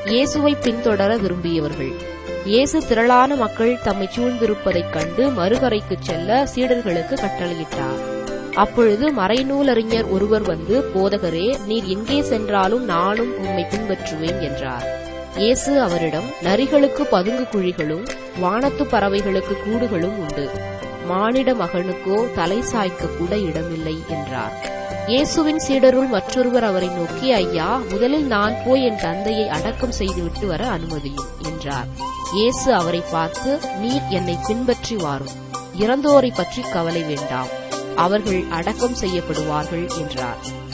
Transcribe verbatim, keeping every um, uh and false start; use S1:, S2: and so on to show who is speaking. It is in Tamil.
S1: இயேசுவை பின்தொடர விரும்பியவர்கள். இயேசு திரளான மக்கள் தம்மை சூழ்ந்திருப்பதைக் கண்டு மறுகரைக்குச் செல்ல சீடர்களுக்கு கட்டளையிட்டார். அப்பொழுது மறைநூலறிஞர் ஒருவர் வந்து, போதகரே, நீர் எங்கே சென்றாலும் நானும் உம்மை பின்பற்றுவேன் என்றார். இயேசு அவரிடம், நரிகளுக்கு பதுங்கு குழிகளும் வானத்து பறவைகளுக்கு கூடுகளும் உண்டு, மானிட மகனுக்கோ தலை சாய்க்க கூட இடமில்லை என்றார். இயேசுவின் சீடருள் மற்றொருவர் அவரை நோக்கி, ஐயா, முதலில் நான் போய் என் தந்தையை அடக்கம் செய்துவிட்டு வர அனுமதியும் என்றார். இயேசு அவரை பார்த்து, நீர் என்னை பின்பற்றி வாரும், இறந்தோரை பற்றி கவலை வேண்டாம், அவர்கள் அடக்கம் செய்யப்படுவார்கள் என்றார்.